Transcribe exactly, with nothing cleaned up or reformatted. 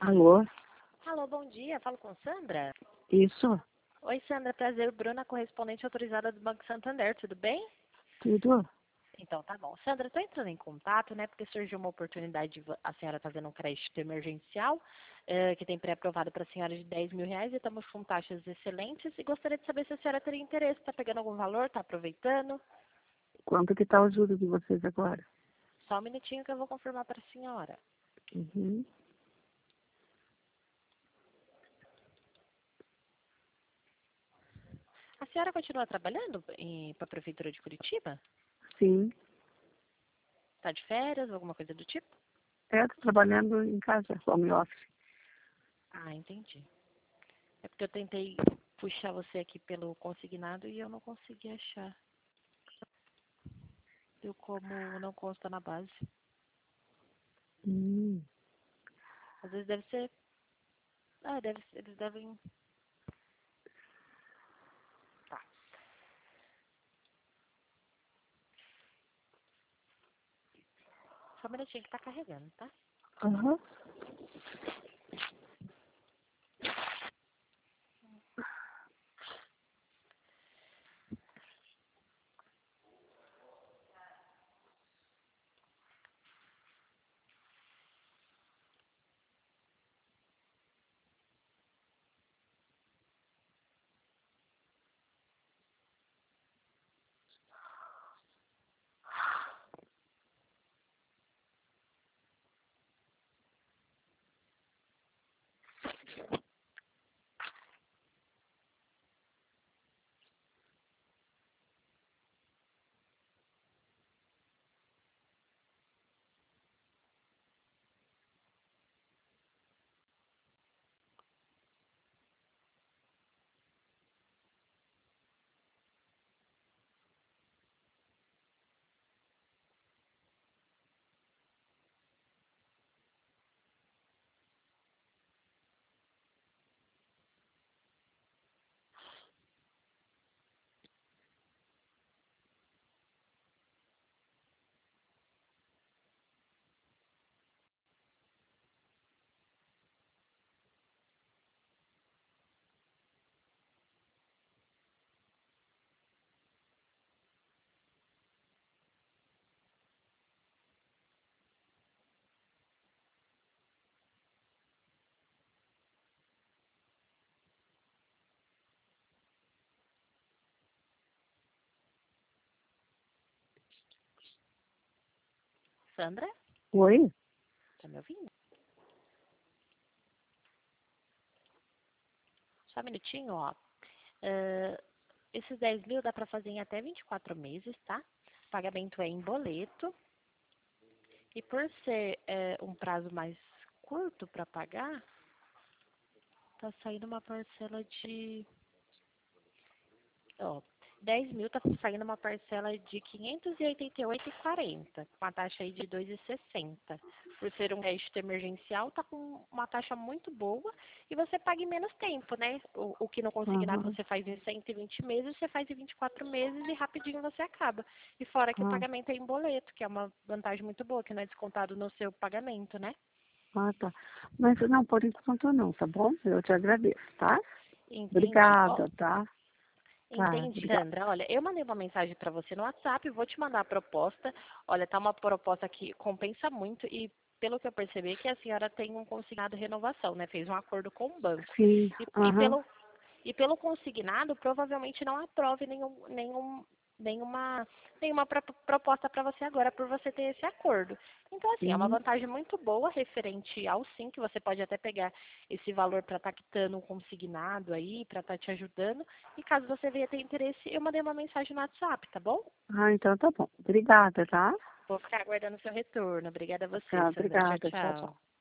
Alô? Alô, bom dia. Falo com Sandra? Isso? Oi, Sandra. Prazer. Bruna, correspondente autorizada do Banco Santander. Tudo bem? Tudo? Então, tá bom. Sandra, estou entrando em contato, né? Porque surgiu uma oportunidade de vo- a senhora tá fazendo um crédito emergencial, eh, que tem pré-aprovado para a senhora de dez mil reais e estamos com taxas excelentes. E gostaria de saber se a senhora teria interesse. Está pegando algum valor? Está aproveitando? Quanto que tá o juro de vocês agora? Só um minutinho que eu vou confirmar para a senhora. Uhum. A senhora continua trabalhando para a Prefeitura de Curitiba? Sim. Está de férias, alguma coisa do tipo? É, tô trabalhando em casa, home office. Ah, entendi. É porque eu tentei puxar você aqui pelo consignado e eu não consegui achar. Deu como não consta na base. Hum. Às vezes deve ser. Ah, deve ser, eles devem. Tá. Só um minutinho que tá carregando, tá? Aham. Sandra? Oi? Tá me ouvindo? Só um minutinho, ó. Ah, esses dez mil dá pra fazer em até vinte e quatro meses, tá? O pagamento é em boleto. E por ser eh, um prazo mais curto para pagar, tá saindo uma parcela de. Ó, dez mil tá saindo uma parcela de quinhentos e oitenta e oito reais e quarenta centavos, com a taxa aí de dois reais e sessenta centavos. Por ser um crédito emergencial, tá com uma taxa muito boa e você paga em menos tempo, né? O, o que no consignado Aham. você faz em cento e vinte meses, você faz em vinte e quatro meses e rapidinho você acaba. E fora que o Ah. pagamento é em boleto, que é uma vantagem muito boa, que não é descontado no seu pagamento, né? Ah, tá. Mas não, por enquanto não, tá bom? Eu te agradeço, tá? Entendi. Ó, Obrigada, tá? Tá, entendi, obrigada. Sandra. Olha, eu mandei uma mensagem para você no WhatsApp, vou te mandar a proposta. Olha, tá uma proposta que compensa muito e pelo que eu percebi que a senhora tem um consignado renovação, né? Fez um acordo com o banco. Sim, E, e aham. pelo e pelo consignado, provavelmente não aprove nenhum, nenhum, nenhuma, nenhuma pro- proposta para você agora, por você ter esse acordo. Então, assim, é uma Sim. vantagem muito boa referente ao sim, que você pode até pegar esse valor para estar quitando um consignado aí, para estar te ajudando. E caso você venha ter interesse, eu mandei uma mensagem no WhatsApp, tá bom? Ah, então tá bom. Obrigada, tá? Vou ficar aguardando seu retorno. Obrigada a você, Tá, Sandra. Tchau, obrigada. Tchau, tchau. tchau.